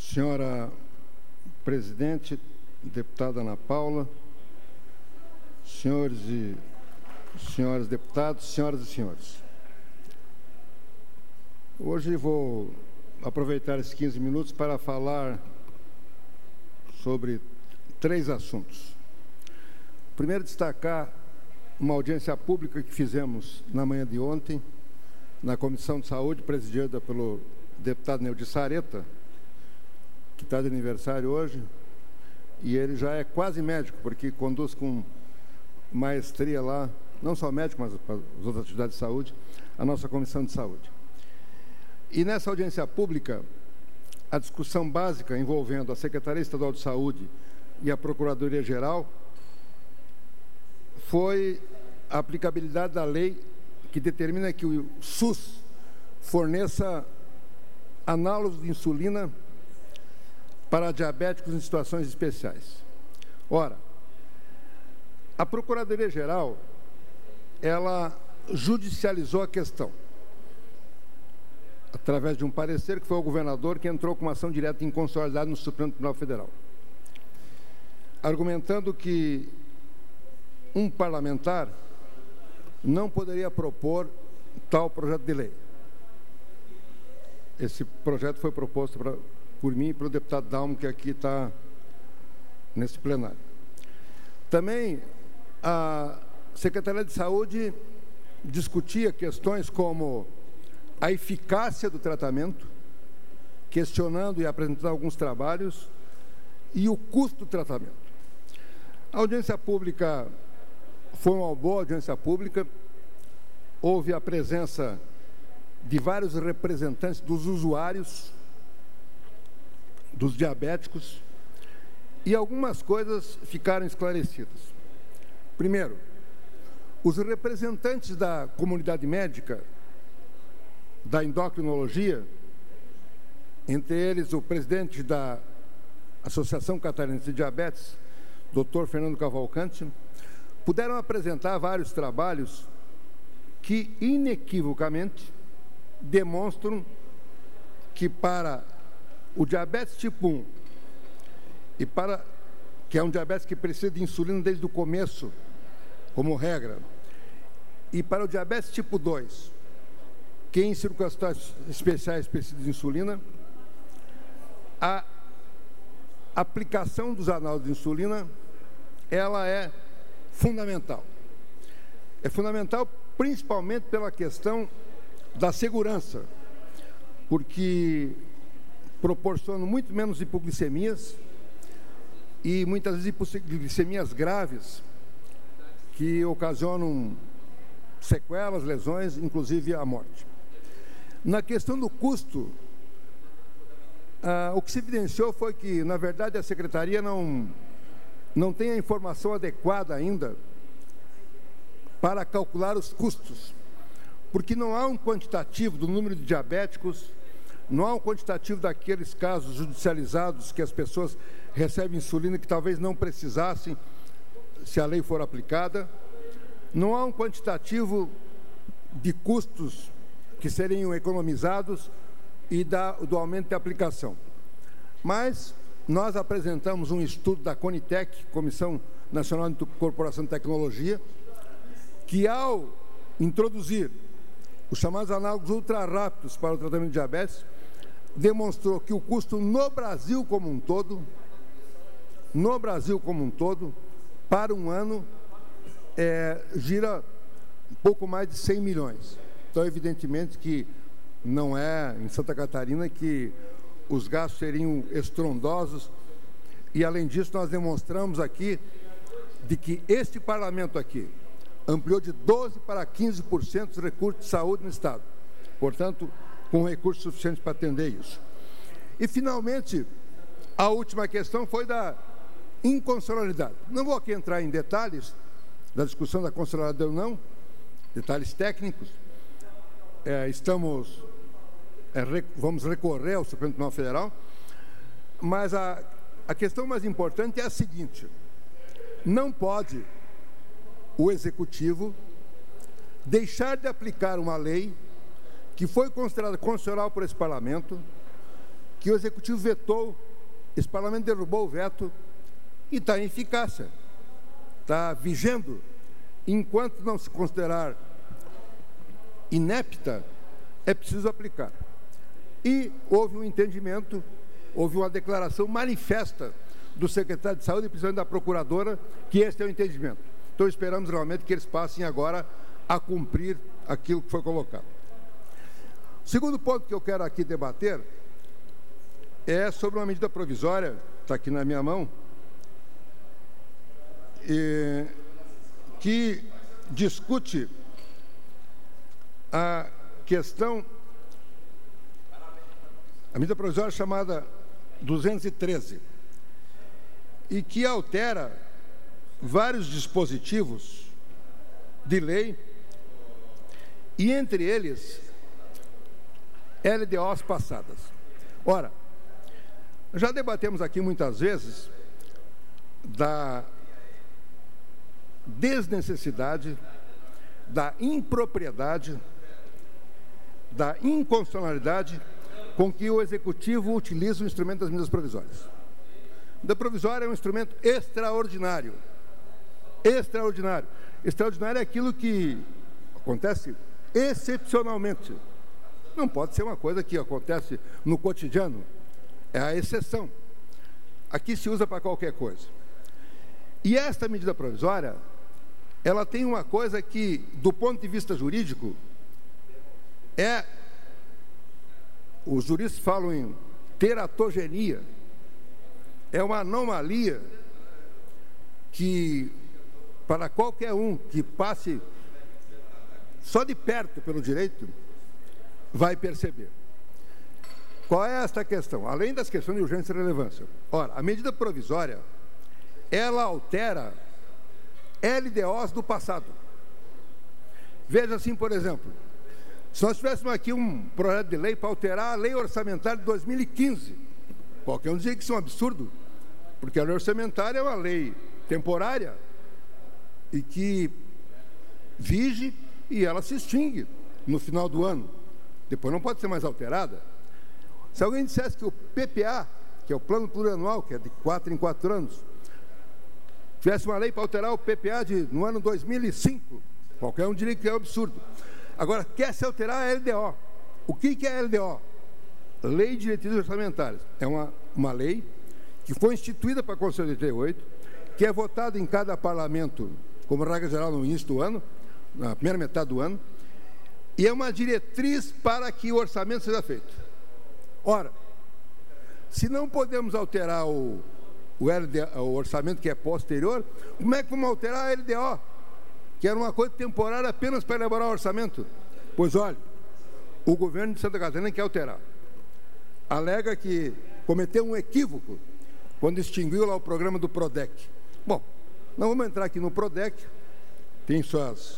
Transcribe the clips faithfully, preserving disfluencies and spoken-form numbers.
Senhora Presidente, deputada Ana Paula, senhores e senhoras deputados, senhoras e senhores. Hoje vou aproveitar esses quinze minutos para falar sobre três assuntos. Primeiro, destacar uma audiência pública que fizemos na manhã de ontem, na Comissão de Saúde, presidida pelo deputado Neudi Sareta, que está de aniversário hoje, e ele já é quase médico, porque conduz com maestria lá, não só médico, mas as outras atividades de saúde, a nossa Comissão de Saúde. E nessa audiência pública, a discussão básica envolvendo a Secretaria Estadual de Saúde e a Procuradoria-Geral foi a aplicabilidade da lei que determina que o SUS forneça análogos de insulina para diabéticos em situações especiais. Ora, a Procuradoria-Geral, ela judicializou a questão, através de um parecer que foi o governador que entrou com uma ação direta de inconstitucionalidade no Supremo Tribunal Federal, argumentando que um parlamentar não poderia propor tal projeto de lei. Esse projeto foi proposto pra, por mim e pelo deputado Dalmo, que aqui está nesse plenário. Também a Secretaria de Saúde discutia questões como a eficácia do tratamento, questionando e apresentando alguns trabalhos, e o custo do tratamento. A audiência pública foi uma boa audiência pública, houve a presença de vários representantes dos usuários, dos diabéticos, e algumas coisas ficaram esclarecidas. Primeiro, os representantes da comunidade médica, da endocrinologia, entre eles o presidente da Associação Catarinense de Diabetes, doutor Fernando Cavalcante, puderam apresentar vários trabalhos que, inequivocamente, demonstram que para o diabetes tipo um, e para, que é um diabetes que precisa de insulina desde o começo, como regra, e para o diabetes tipo dois, que em circunstâncias especiais precisa de insulina, a aplicação dos análogos de insulina, ela é fundamental. É fundamental principalmente pela questão da segurança, porque proporciona muito menos hipoglicemias e muitas vezes hipoglicemias graves que ocasionam sequelas, lesões, inclusive a morte. Na questão do custo, ah, o que se evidenciou foi que, na verdade, a Secretaria não, não tem a informação adequada ainda para calcular os custos, porque não há um quantitativo do número de diabéticos, não há um quantitativo daqueles casos judicializados que as pessoas recebem insulina que talvez não precisassem se a lei for aplicada, não há um quantitativo de custos que seriam economizados e da, do aumento de aplicação. Mas nós apresentamos um estudo da Conitec, Comissão Nacional de Corporação de Tecnologia, que ao introduzir os chamados análogos ultra-rápidos para o tratamento de diabetes, demonstrou que o custo no Brasil como um todo, no Brasil como um todo, para um ano, é, gira um pouco mais de cem milhões. Então, evidentemente que não é em Santa Catarina que os gastos seriam estrondosos, e além disso nós demonstramos aqui de que este parlamento aqui ampliou de doze para quinze por cento os recursos de saúde no Estado, portanto, com recursos suficientes para atender isso. E, finalmente, a última questão foi da inconstitucionalidade. Não vou aqui entrar em detalhes da discussão da constitucionalidade ou não, detalhes técnicos. É, estamos, é, re, vamos recorrer ao Supremo Tribunal Federal, mas a, a questão mais importante é a seguinte: não pode o Executivo deixar de aplicar uma lei que foi considerada constitucional por esse Parlamento, que o Executivo vetou, esse Parlamento derrubou o veto e está em eficácia, está vigendo. Enquanto não se considerar inepta, é preciso aplicar. E houve um entendimento, houve uma declaração manifesta do secretário de Saúde e principalmente da procuradora, que esse é o entendimento. Então, esperamos realmente que eles passem agora a cumprir aquilo que foi colocado. O segundo ponto que eu quero aqui debater é sobre uma medida provisória, está aqui na minha mão, e, que discute a questão, a medida provisória chamada duzentos e treze, e que altera vários dispositivos de lei, e entre eles L D Os passadas. Ora, já debatemos aqui muitas vezes da desnecessidade, da impropriedade, da inconstitucionalidade com que o Executivo utiliza o instrumento das medidas provisórias. A medida provisória é um instrumento extraordinário. Extraordinário. Extraordinário é aquilo que acontece excepcionalmente. Não pode ser uma coisa que acontece no cotidiano. É a exceção. Aqui se usa para qualquer coisa. E esta medida provisória, ela tem uma coisa que, do ponto de vista jurídico, é, os juristas falam em teratogenia, é uma anomalia que, para qualquer um que passe só de perto pelo direito, vai perceber. Qual é esta questão? Além das questões de urgência e relevância. Ora, a medida provisória, ela altera L D Os do passado. Veja assim, por exemplo, se nós tivéssemos aqui um projeto de lei para alterar a lei orçamentária de dois mil e quinze, qualquer um dizia que isso é um absurdo, porque a lei orçamentária é uma lei temporária e que vige e ela se extingue no final do ano. Depois não pode ser mais alterada. Se alguém dissesse que o P P A, que é o Plano Plurianual, que é de quatro em quatro anos, tivesse uma lei para alterar o P P A de, no ano dois mil e cinco, qualquer um diria que é um absurdo. Agora, quer se alterar a L D O. O que, que é a L D O? Lei de Diretrizes Orçamentárias. É uma, uma lei que foi instituída para a Constituição de oitenta e oito, que é votada em cada parlamento, como regra geral, no início do ano, na primeira metade do ano, e é uma diretriz para que o orçamento seja feito. Ora, se não podemos alterar o, o, L D O, o orçamento que é posterior, como é que vamos alterar a L D O? Que era uma coisa temporária apenas para elaborar o orçamento? Pois olha, o governo de Santa Catarina quer alterar. Alega que cometeu um equívoco quando extinguiu lá o programa do PRODEC. Bom, não vamos entrar aqui no PRODEC, tem suas,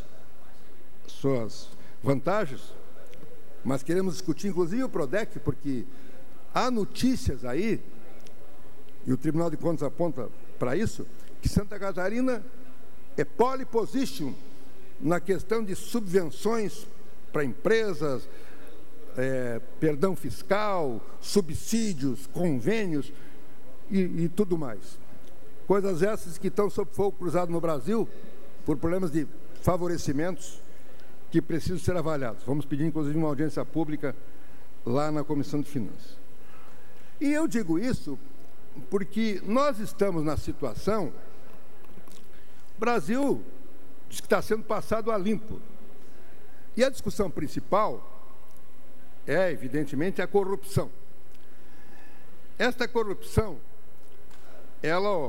suas vantagens, mas queremos discutir inclusive o PRODEC, porque há notícias aí, e o Tribunal de Contas aponta para isso, que Santa Catarina é pole position na questão de subvenções para empresas, é, perdão fiscal, subsídios, convênios e, e tudo mais. Coisas essas que estão sob fogo cruzado no Brasil por problemas de favorecimentos que precisam ser avaliados. Vamos pedir, inclusive, uma audiência pública lá na Comissão de Finanças. E eu digo isso porque nós estamos na situação... O Brasil diz que está sendo passado a limpo. E a discussão principal é, evidentemente, a corrupção. Esta corrupção, ela,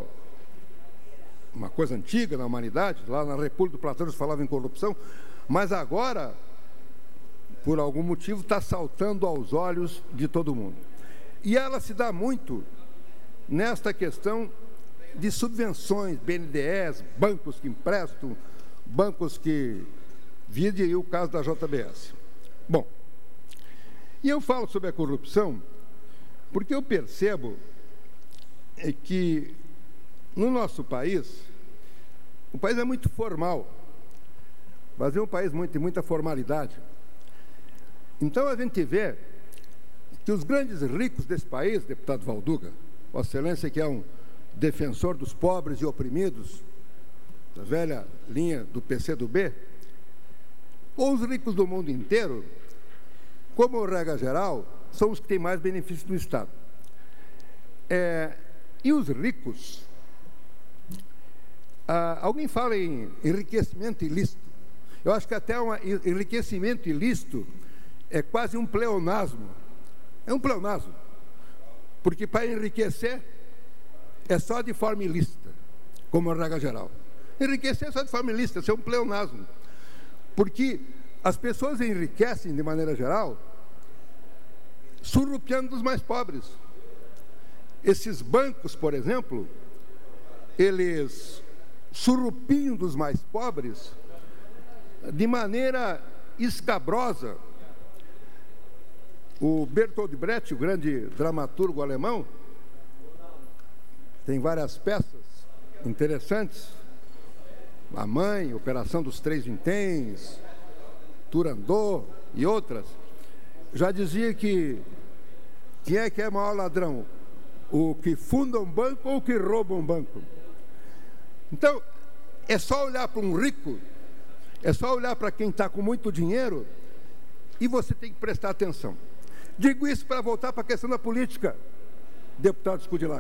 uma coisa antiga na humanidade, lá na República do Platão se falava em corrupção, mas agora, por algum motivo, está saltando aos olhos de todo mundo. E ela se dá muito nesta questão de subvenções, B N D Es, bancos que emprestam, bancos que... Vide aí o caso da J B S. Bom, e eu falo sobre a corrupção porque eu percebo é que no nosso país, o país é muito formal. O Brasil é um país muito, de muita formalidade. Então a gente vê que os grandes ricos desse país, deputado Valduga, Vossa Excelência que é um defensor dos pobres e oprimidos, da velha linha do P C do B, ou os ricos do mundo inteiro, como regra geral, são os que têm mais benefícios do Estado. É, e os ricos, ah, alguém fala em enriquecimento ilícito. Eu acho que até um enriquecimento ilícito é quase um pleonasmo. É um pleonasmo. Porque para enriquecer é só de forma ilícita, como regra geral. Enriquecer é só de forma ilícita, isso é um pleonasmo. Porque as pessoas enriquecem, de maneira geral, surrupiando dos mais pobres. Esses bancos, por exemplo, eles surrupiam dos mais pobres de maneira escabrosa. O Bertolt Brecht, o grande dramaturgo alemão, tem várias peças interessantes. A Mãe, Operação dos Três Vinténs, Turandot e outras. Já dizia que quem é que é maior ladrão? O que funda um banco ou o que rouba um banco? Então, é só olhar para um rico, é só olhar para quem está com muito dinheiro e você tem que prestar atenção. Digo isso para voltar para a questão da política, deputado Scudilak.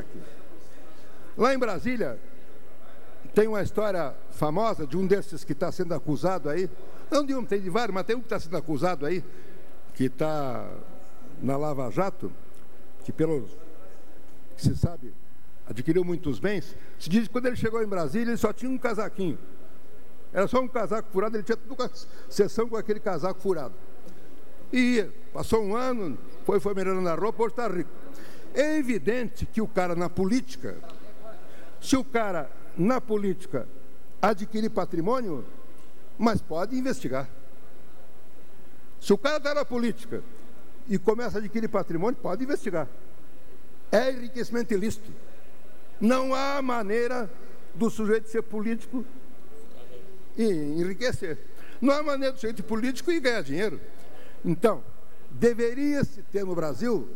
Lá em Brasília, tem uma história famosa de um desses que está sendo acusado aí, não de um, tem de vários, mas tem um que está sendo acusado aí, que está na Lava Jato, que pelo que se sabe, adquiriu muitos bens. Se diz que quando ele chegou em Brasília, ele só tinha um casaquinho. Era só um casaco furado, ele tinha tudo com a sessão com aquele casaco furado. E passou um ano, foi, foi melhorando na roupa, hoje está rico. É evidente que o cara na política, se o cara na política adquirir patrimônio, mas pode investigar. Se o cara está na política e começa a adquirir patrimônio, pode investigar. É enriquecimento ilícito. Não há maneira do sujeito ser político e enriquecer. Não há maneira do sujeito político e ganhar dinheiro. Então, deveria-se ter no Brasil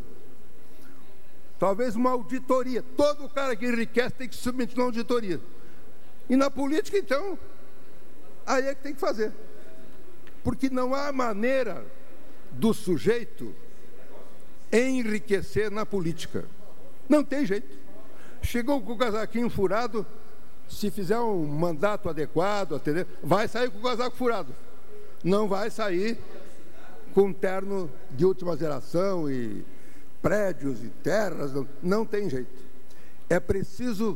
talvez uma auditoria. Todo cara que enriquece tem que se submeter a uma auditoria. E na política, então, aí é que tem que fazer. Porque não há maneira do sujeito enriquecer na política. Não tem jeito. Chegou com o casaquinho furado, se fizer um mandato adequado, atender, vai sair com o casaco furado. Não vai sair com um terno de última geração e prédios e terras. Não, não tem jeito. É preciso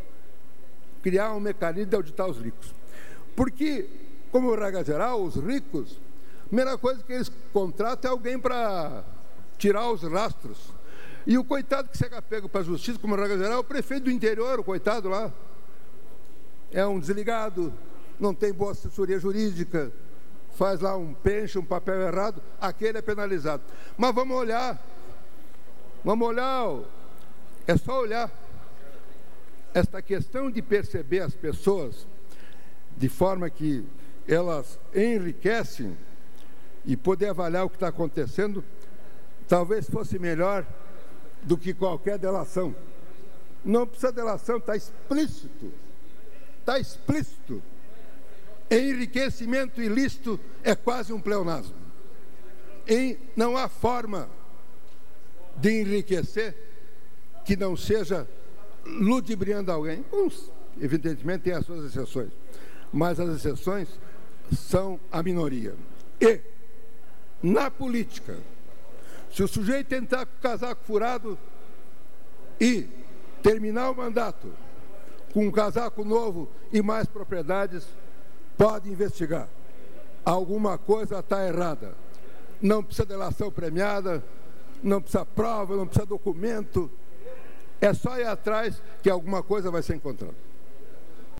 criar um mecanismo de auditar os ricos. Porque, como regra geral, os ricos, a primeira coisa que eles contratam é alguém para tirar os rastros. E o coitado que chega pego para a justiça, como regra geral, é o prefeito do interior, o coitado lá. É um desligado, não tem boa assessoria jurídica, faz lá um penche, um papel errado, aquele é penalizado. Mas vamos olhar, vamos olhar, é só olhar. Esta questão de perceber as pessoas de forma que elas enriquecem e poder avaliar o que está acontecendo, talvez fosse melhor do que qualquer delação. Não precisa de delação, está explícito. Está explícito. Enriquecimento ilícito é quase um pleonasmo. E não há forma de enriquecer que não seja ludibriando alguém. Uns, evidentemente, tem as suas exceções, mas as exceções são a minoria. E, na política, se o sujeito entrar com o casaco furado e terminar o mandato com um casaco novo e mais propriedades, pode investigar. Alguma coisa está errada. Não precisa delação premiada, não precisa prova, não precisa documento. É só ir atrás que alguma coisa vai ser encontrada.